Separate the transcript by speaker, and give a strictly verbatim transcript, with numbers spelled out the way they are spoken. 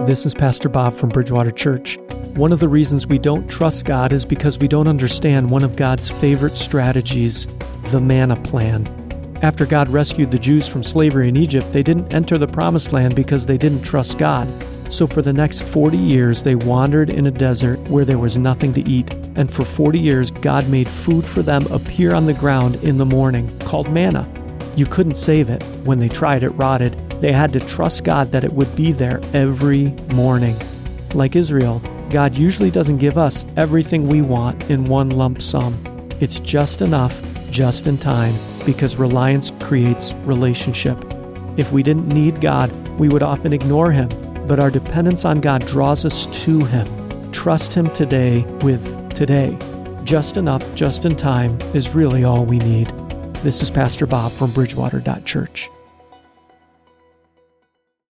Speaker 1: This is Pastor Bob from Bridgewater Church. One of the reasons we don't trust God is because we don't understand one of God's favorite strategies, the manna plan. After God rescued the Jews from slavery in Egypt, they didn't enter the promised land because they didn't trust God. So for the next forty years, they wandered in a desert where there was nothing to eat. And for forty years, God made food for them appear on the ground in the morning, called manna. You couldn't save it. When they tried, it rotted. They had to trust God that it would be there every morning. Like Israel, God usually doesn't give us everything we want in one lump sum. It's just enough, just in time, because reliance creates relationship. If we didn't need God, we would often ignore Him, but our dependence on God draws us to Him. Trust Him today with today. Just enough, just in time is really all we need. This is Pastor Bob from Bridgewater Church.